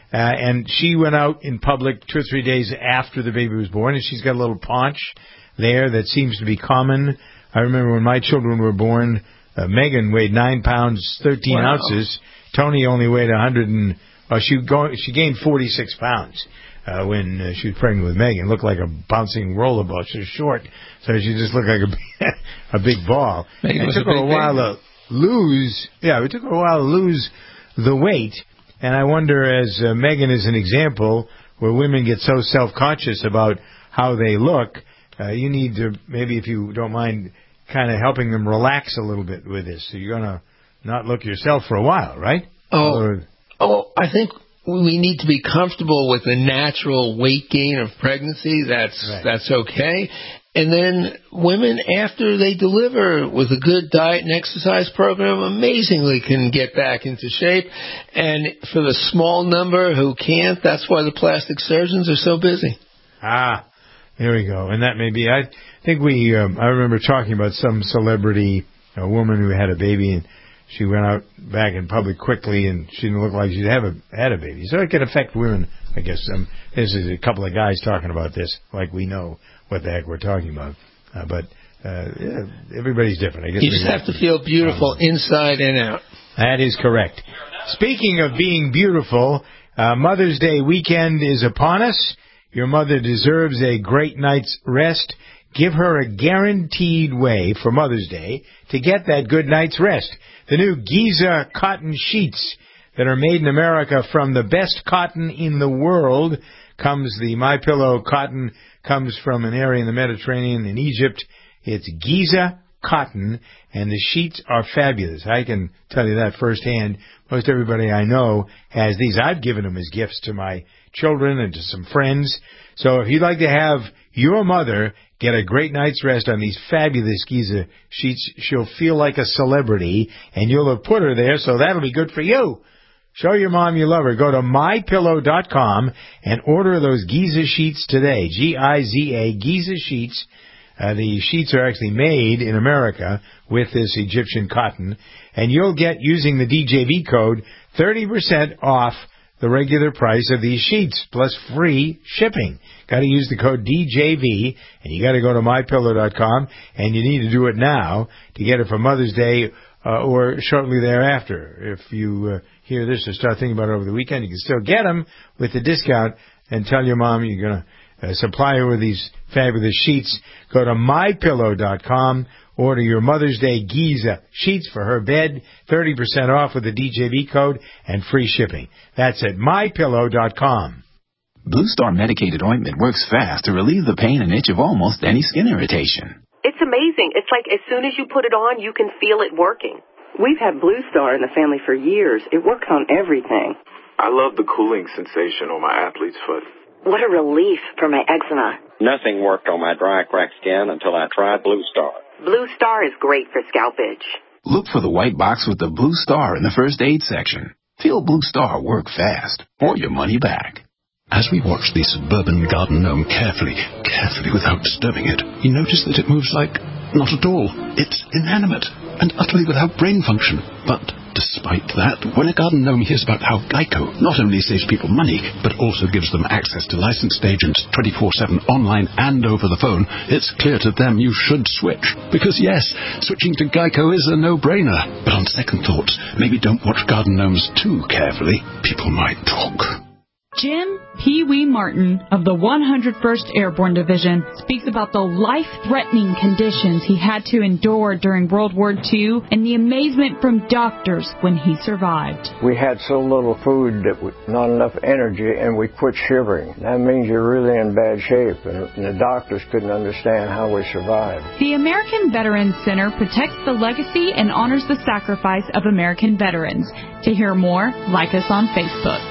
Uh, and she went out in public two or three days after the baby was born, and she's got a little paunch there that seems to be common. I remember when my children were born, uh, Megan weighed nine pounds, thirteen wow. ounces. Tony only weighed one hundred and, well, she, go, she gained forty-six pounds. Uh, when uh, she was pregnant with Megan, looked like a bouncing roller ball. She was short, so she just looked like a, a big ball. Megan it took her a while baby. to lose, yeah, it took her a while to lose the weight. And I wonder, as uh, Megan is an example, where women get so self-conscious about how they look, uh, you need to, maybe if you don't mind, kind of helping them relax a little bit with this. So you're going to not look yourself for a while, right? Oh, or, oh, I think we need to be comfortable with the natural weight gain of pregnancy. That's right. That's okay. And then women, after they deliver with a good diet and exercise program, amazingly can get back into shape. And for the small number who can't, that's why the plastic surgeons are so busy. Ah, there we go. And that may be, I think we, um, I remember talking about some celebrity, a woman who had a baby, and she went out back in public quickly, and she didn't look like she'd have a, had a baby. So it can affect women, I guess. Um, this is a couple of guys talking about this, like we know what the heck we're talking about. Uh, but uh, yeah, everybody's different. I guess you just have to feel beautiful um, inside and out. That is correct. Speaking of being beautiful, uh, Mother's Day weekend is upon us. Your mother deserves a great night's rest. Give her a guaranteed way for Mother's Day to get that good night's rest. The new Giza cotton sheets that are made in America from the best cotton in the world comes the MyPillow cotton comes from an area in the Mediterranean in Egypt. It's Giza cotton, and the sheets are fabulous. I can tell you that firsthand. Most everybody I know has these. I've given them as gifts to my children and to some friends. So if you'd like to have your mother get a great night's rest on these fabulous Giza sheets, she'll feel like a celebrity, and you'll have put her there, so that'll be good for you. Show your mom you love her. Go to my pillow dot com and order those Giza sheets today. G I Z A, Giza sheets. Uh, the sheets are actually made in America with this Egyptian cotton, and you'll get, using the D J V code, thirty percent off the regular price of these sheets, plus free shipping. Got to use the code D J V, and you got to go to my pillow dot com, and you need to do it now to get it for Mother's Day uh, or shortly thereafter. If you uh, hear this or start thinking about it over the weekend, you can still get them with the discount, and tell your mom you're going to uh, supply her with these fabulous sheets. Go to my pillow dot com. Order your Mother's Day Giza sheets for her bed, thirty percent off with the D J V code and free shipping. That's at my pillow dot com. Blue Star medicated ointment works fast to relieve the pain and itch of almost any skin irritation. It's amazing. It's like as soon as you put it on, you can feel it working. We've had Blue Star in the family for years. It works on everything. I love the cooling sensation on my athlete's foot. What a relief for my eczema. Nothing worked on my dry, cracked skin until I tried Blue Star. Blue Star is great for scalp itch. Look for the white box with the Blue Star in the first aid section. Feel Blue Star work fast, or your money back. As we watch the suburban garden gnome carefully, carefully without disturbing it, we notice that it moves like not at all. It's inanimate and utterly without brain function. But despite that, when a garden gnome hears about how Geico not only saves people money, but also gives them access to licensed agents twenty-four seven online and over the phone, it's clear to them you should switch. Because yes, switching to Geico is a no-brainer. But on second thoughts, maybe don't watch garden gnomes too carefully. People might talk. Jim Pee Wee Martin of the one hundred first Airborne Division speaks about the life-threatening conditions he had to endure during World War Two and the amazement from doctors when he survived. We had so little food that we, not enough energy, and we quit shivering. That means you're really in bad shape, and, and the doctors couldn't understand how we survived. The American Veterans Center protects the legacy and honors the sacrifice of American veterans. To hear more, like us on Facebook.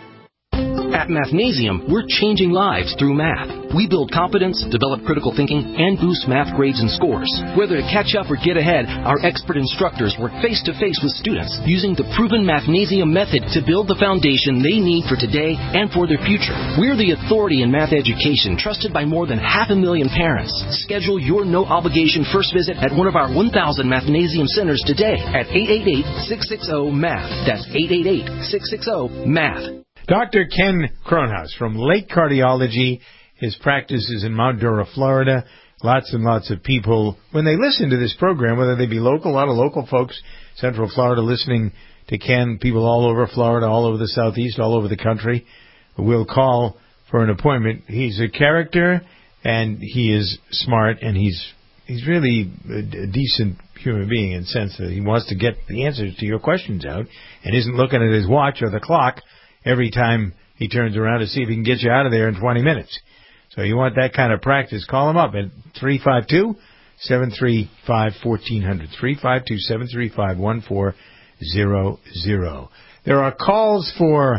At Mathnasium, we're changing lives through math. We build competence, develop critical thinking, and boost math grades and scores. Whether to catch up or get ahead, our expert instructors work face-to-face with students using the proven Mathnasium method to build the foundation they need for today and for their future. We're the authority in math education, trusted by more than half a million parents. Schedule your no-obligation first visit at one of our one thousand Mathnasium centers today at eight eight eight, six six zero, M A T H. That's eight eight eight, six six zero, M A T H. Doctor Ken Kronhaus from Lake Cardiology. His practice is in Mount Dora, Florida. Lots and lots of people, when they listen to this program, whether they be local, a lot of local folks, Central Florida, listening to Ken, people all over Florida, all over the Southeast, all over the country, will call for an appointment. He's a character, and he is smart, and he's he's really a, a decent human being in the sense that he wants to get the answers to your questions out and isn't looking at his watch or the clock every time he turns around to see if he can get you out of there in twenty minutes. So you want that kind of practice, call him up at three five two, seven three five, one four zero zero, three five two, seven three five, one four zero zero. There are calls for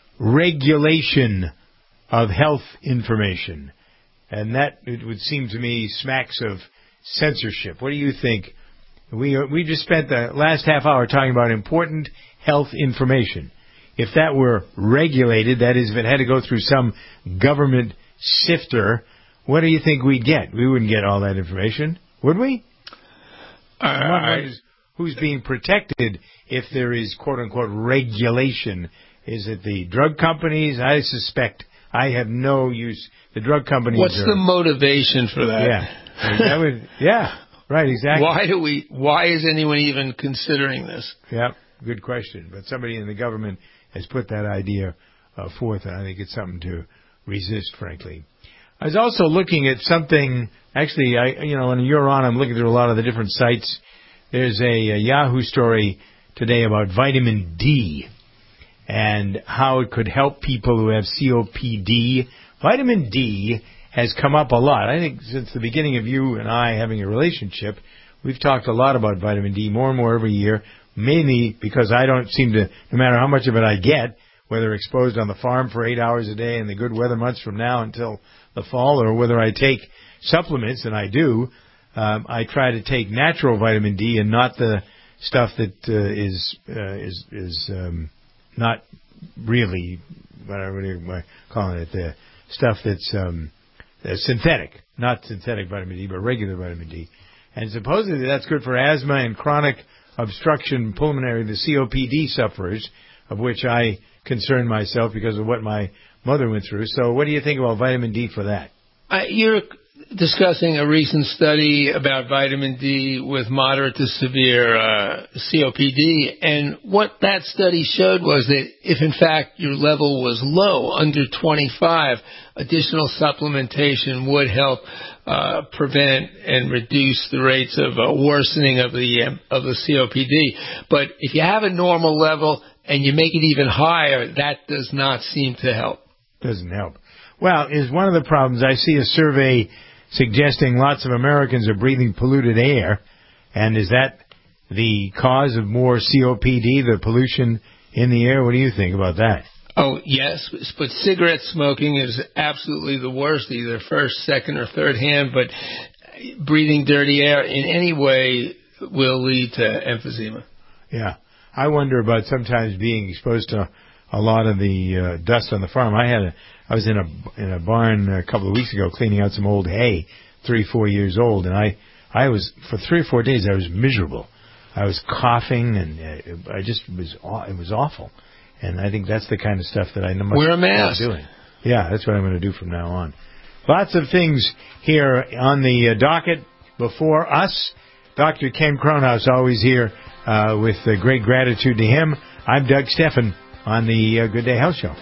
regulation of health information, and that, it would seem to me, smacks of censorship. What do you think? We we just spent the last half hour talking about important health information. If that were regulated, that is, if it had to go through some government sifter, what do you think we'd get? We wouldn't get all that information, would we? Uh, I, who's being protected if there is quote-unquote regulation? Is it the drug companies? I suspect. I have no use. The drug companies. What's are, the motivation for that? Yeah, that would, yeah, right, exactly. Why do we? Why is anyone even considering this? Yeah, good question. But somebody in the government has put that idea uh, forth, and I think it's something to resist, frankly. I was also looking at something. Actually, I you know, when you're on, I'm looking through a lot of the different sites. There's a, a Yahoo story today about vitamin D and how it could help people who have C O P D. Vitamin D has come up a lot. I think since the beginning of you and I having a relationship, we've talked a lot about vitamin D, more and more every year, mainly because I don't seem to, no matter how much of it I get, whether exposed on the farm for eight hours a day in the good weather months from now until the fall, or whether I take supplements, and I do, um, I try to take natural vitamin D and not the stuff that uh, is uh, is is um, not really, whatever you're calling it, the stuff that's um, uh, synthetic, not synthetic vitamin D, but regular vitamin D. And supposedly that's good for asthma and chronic obstruction pulmonary, the C O P D sufferers, of which I concern myself because of what my mother went through. So what do you think about vitamin D for that? Uh, you're discussing a recent study about vitamin D with moderate to severe uh, C O P D, and what that study showed was that if, in fact, your level was low, under twenty-five, additional supplementation would help uh, prevent and reduce the rates of uh, worsening of the um, of the C O P D. But if you have a normal level and you make it even higher, that does not seem to help. Doesn't help. Well, is one of the problems. I see a survey suggesting lots of Americans are breathing polluted air, and is that the cause of more C O P D, the pollution in the air? What do you think about that? Oh, yes, but cigarette smoking is absolutely the worst, either first, second, or third hand, but breathing dirty air in any way will lead to emphysema. Yeah. I wonder about sometimes being exposed to a lot of the uh, dust on the farm. I had a, I was in a in a barn a couple of weeks ago cleaning out some old hay, three, four years old, and I I was for three or four days I was miserable. I was coughing, and uh, I just was it was awful. And I think that's the kind of stuff that I must wear a mask. Doing. Yeah, that's what I'm going to do from now on. Lots of things here on the uh, docket before us. Doctor Ken Kronhaus always here uh, with uh, great gratitude to him. I'm Doug Steffen on the uh, Good Day Health Show.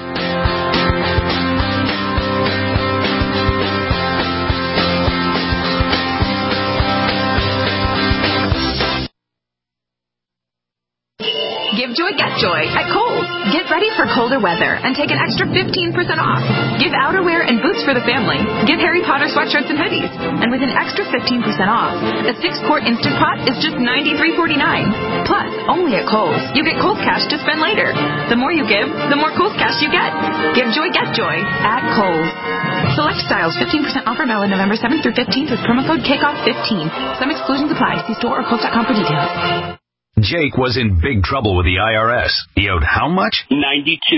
Give joy, get joy at Kohl's. Get ready for colder weather and take an extra fifteen percent off. Give outerwear and boots for the family. Give Harry Potter sweatshirts and hoodies. And with an extra fifteen percent off, a six-quart Instant Pot is just ninety-three forty-nine. Plus, only at Kohl's, you get Kohl's Cash to spend later. The more you give, the more Kohl's Cash you get. Give joy, get joy at Kohl's. Select styles, fifteen percent offer valid November seventh through fifteenth with promo code K C O F fifteen. Some exclusions apply. See store or Kohl's dot com for details. Jake was in big trouble with the I R S. He owed how much? ninety-two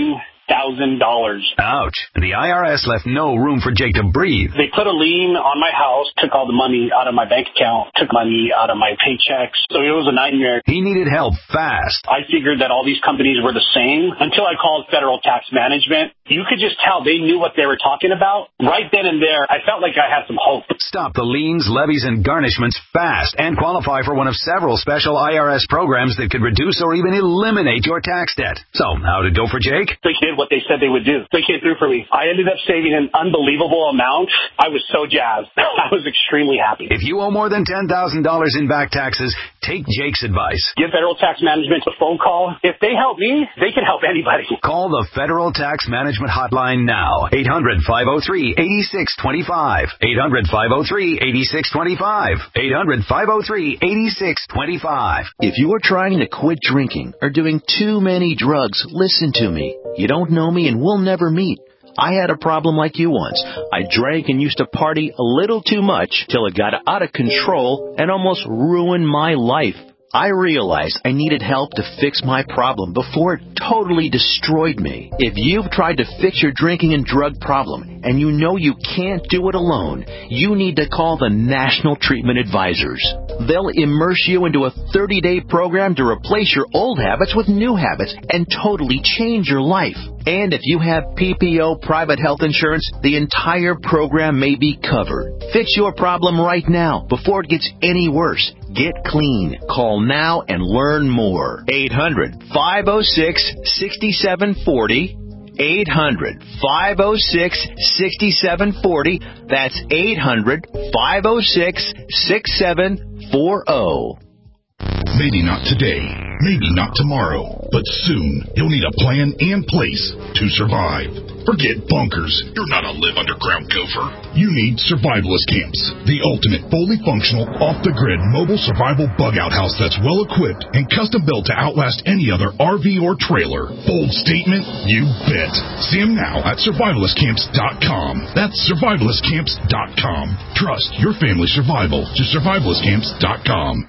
thousand dollars. Ouch. The I R S left no room for Jake to breathe. They put a lien on my house, took all the money out of my bank account, took money out of my paychecks. So it was a nightmare. He needed help fast. I figured that all these companies were the same until I called Federal Tax Management. You could just tell they knew what they were talking about. Right then and there, I felt like I had some hope. Stop the liens, levies, and garnishments fast and qualify for one of several special I R S programs that could reduce or even eliminate your tax debt. So, how did it go for Jake? They did what they said they would do. They came through for me. I ended up saving an unbelievable amount. I was so jazzed. I was extremely happy. If you owe more than ten thousand dollars in back taxes, take Jake's advice. Give Federal Tax Management a phone call. If they help me, they can help anybody. Call the Federal Tax Management Hotline now. eight hundred, five oh three, eight six two five. eight hundred, five oh three, eight six two five. eight hundred, five oh three, eight six two five. If you're trying to quit drinking or doing too many drugs, listen to me. You don't know me and we'll never meet. I had a problem like you once. I drank and used to party a little too much till it got out of control and almost ruined my life. I realized I needed help to fix my problem before it totally destroyed me. If you've tried to fix your drinking and drug problem and you know you can't do it alone, you need to call the National Treatment Advisors. They'll immerse you into a thirty-day program to replace your old habits with new habits and totally change your life. And if you have P P O private health insurance, the entire program may be covered. Fix your problem right now before it gets any worse. Get clean. Call now and learn more. eight hundred, five oh six, six seven four oh. eight hundred, five oh six, six seven four oh. That's eight hundred, five oh six, six seven four oh. Maybe not today, maybe not tomorrow, but soon you'll need a plan and place to survive. Forget bunkers. You're not a live underground gopher. You need Survivalist Camps, the ultimate fully functional, off-the-grid mobile survival bug-out house that's well-equipped and custom-built to outlast any other R V or trailer. Bold statement? You bet. See them now at survivalist camps dot com. That's survivalist camps dot com. Trust your family's survival to survivalist camps dot com.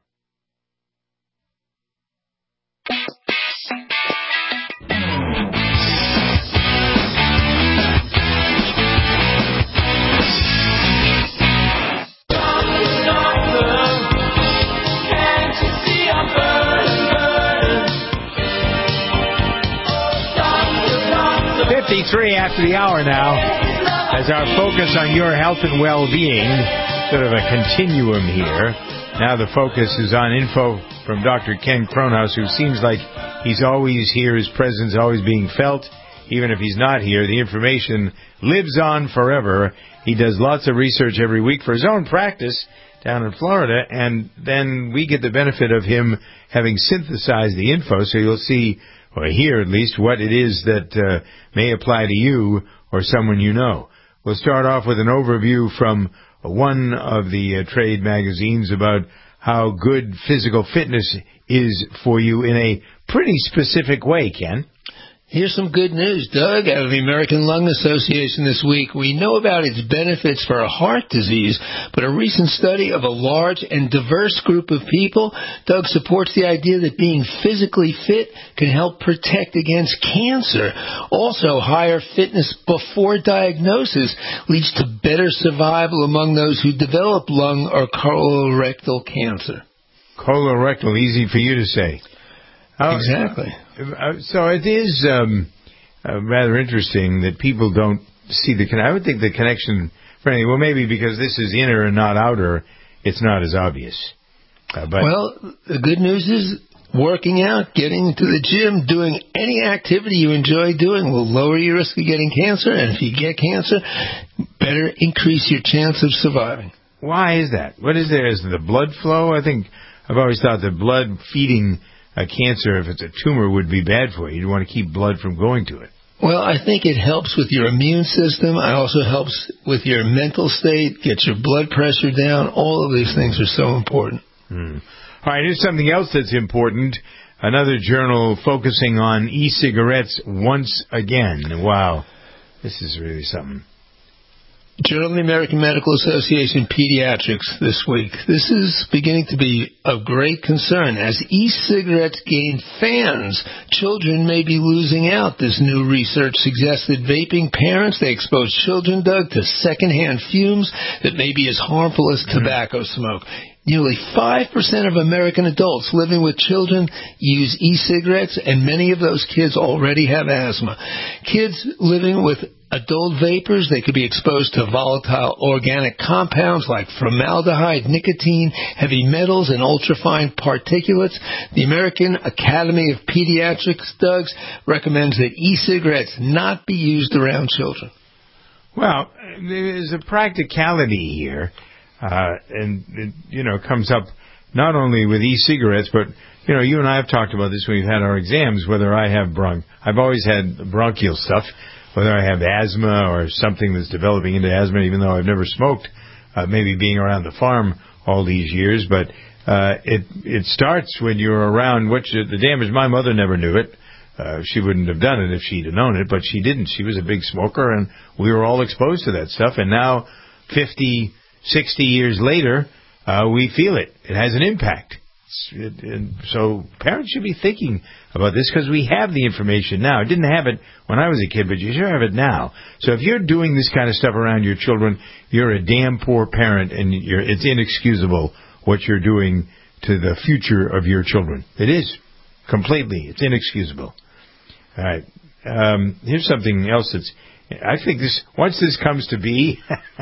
fifty-three after the hour now, as our focus on your health and well-being, sort of a continuum here. Now the focus is on info from Doctor Ken Kronhaus, who seems like he's always here, his presence always being felt. Even if he's not here, the information lives on forever. He does lots of research every week for his own practice down in Florida, and then we get the benefit of him having synthesized the info, so you'll see, or hear at least, what it is that uh, may apply to you or someone you know. We'll start off with an overview from one of the uh, trade magazines about how good physical fitness is for you in a pretty specific way, Ken. Here's some good news, Doug, out of the American Lung Association this week. We know about its benefits for heart disease, but a recent study of a large and diverse group of people, Doug, supports the idea that being physically fit can help protect against cancer. Also, higher fitness before diagnosis leads to better survival among those who develop lung or colorectal cancer. Colorectal, easy for you to say. Uh, exactly. Uh, so it is um, uh, rather interesting that people don't see the connection. I would think the connection, frankly, well, maybe because this is inner and not outer, it's not as obvious. Uh, but well, the good news is working out, getting to the gym, doing any activity you enjoy doing will lower your risk of getting cancer, and if you get cancer, better increase your chance of surviving. Why is that? What is there? Is it the blood flow? I think I've always thought that blood feeding a cancer, if it's a tumor, would be bad for you. You'd want to keep blood from going to it. Well, I think it helps with your immune system. It also helps with your mental state, gets your blood pressure down. All of these things are so important. Hmm. All right, here's something else that's important. Another journal focusing on e-cigarettes once again. Wow, this is really something. Journal of the American Medical Association Pediatrics this week. This is beginning to be of great concern. As e-cigarettes gain fans, children may be losing out. This new research suggests that vaping parents, they expose children, Doug, to secondhand fumes that may be as harmful as tobacco smoke. Nearly five percent of American adults living with children use e-cigarettes, and many of those kids already have asthma. Kids living with adult vapors, they could be exposed to volatile organic compounds like formaldehyde, nicotine, heavy metals, and ultrafine particulates. The American Academy of Pediatrics, Doug, recommends that e-cigarettes not be used around children. Well, there's a practicality here. Uh, and it, you know, comes up not only with e-cigarettes, but, you know, you and I have talked about this when we've had our exams, whether I have bronch, I've always had bronchial stuff, whether I have asthma or something that's developing into asthma, even though I've never smoked, uh, maybe being around the farm all these years, but, uh, it, it starts when you're around, which the damage, my mother never knew it. Uh, she wouldn't have done it if she'd have known it, but she didn't. She was a big smoker, and we were all exposed to that stuff, and now fifty, sixty years later, uh, we feel it. It has an impact. It, and so parents should be thinking about this because we have the information now. I didn't have it when I was a kid, but you sure have it now. So if you're doing this kind of stuff around your children, you're a damn poor parent, and you're, it's inexcusable what you're doing to the future of your children. It is. Completely. It's inexcusable. All right. Um, here's something else that's, I think this, once this comes to be,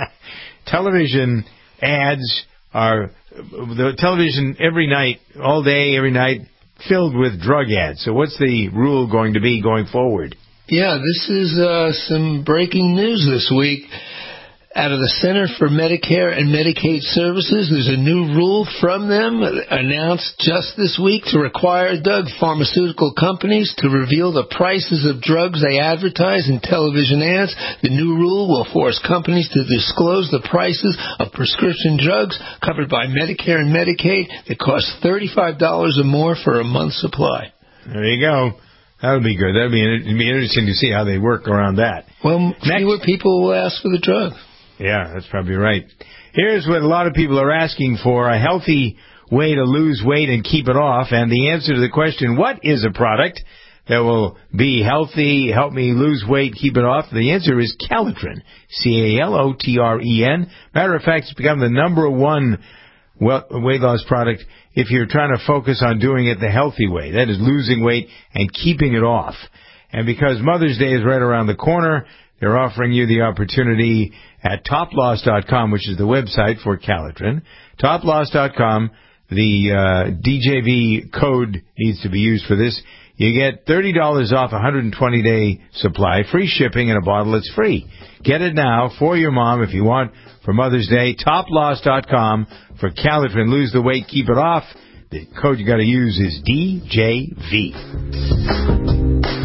television ads are, the television every night, all day, every night, filled with drug ads. So what's the rule going to be going forward? Yeah, this is uh, some breaking news this week. Out of the Center for Medicare and Medicaid Services, there's a new rule from them announced just this week to require, Doug, pharmaceutical companies to reveal the prices of drugs they advertise in television ads. The new rule will force companies to disclose the prices of prescription drugs covered by Medicare and Medicaid that cost thirty-five dollars or more for a month's supply. There you go. That would be good. That would be, it'd be interesting to see how they work around that. Well, fewer people will ask for the drug. Yeah, that's probably right. Here's what a lot of people are asking for, a healthy way to lose weight and keep it off. And the answer to the question, what is a product that will be healthy, help me lose weight, keep it off? The answer is Calitrin, C A L O T R E N. Matter of fact, it's become the number one weight loss product if you're trying to focus on doing it the healthy way. That is losing weight and keeping it off. And because Mother's Day is right around the corner, they're offering you the opportunity at top loss dot com, which is the website for Calitrin. top loss dot com, the uh, D J V code needs to be used for this. You get thirty dollars off a one hundred twenty day supply, free shipping, and a bottle that's free. Get it now for your mom if you want for Mother's Day. top loss dot com for Calitrin. Lose the weight, keep it off. The code you got to use is D J V.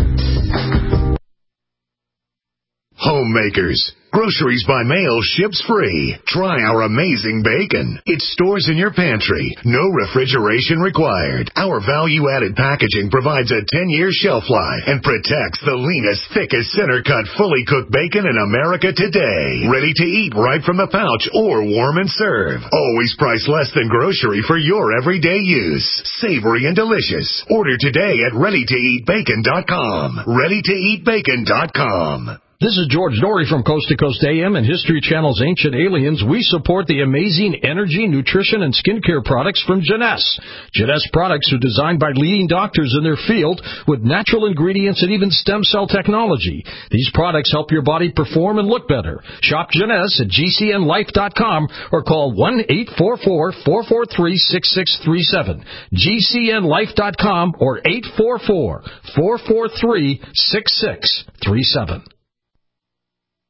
Homemakers. Groceries by mail ships free. Try our amazing bacon. It stores in your pantry. No refrigeration required. Our value-added packaging provides a ten-year shelf life and protects the leanest, thickest, center-cut, fully cooked bacon in America today. Ready to eat right from the pouch or warm and serve. Always priced less than grocery for your everyday use. Savory and delicious. Order today at ready to eat bacon dot com. ready to eat bacon dot com. This is George Norrie from Coast to Coast A M and History Channel's Ancient Aliens. We support the amazing energy, nutrition, and skincare products from Jeunesse. Jeunesse products are designed by leading doctors in their field with natural ingredients and even stem cell technology. These products help your body perform and look better. Shop Jeunesse at G C N life dot com or call one eight four four, four four three, six six three seven. G C N life dot com or eight four four, four four three, six six three seven.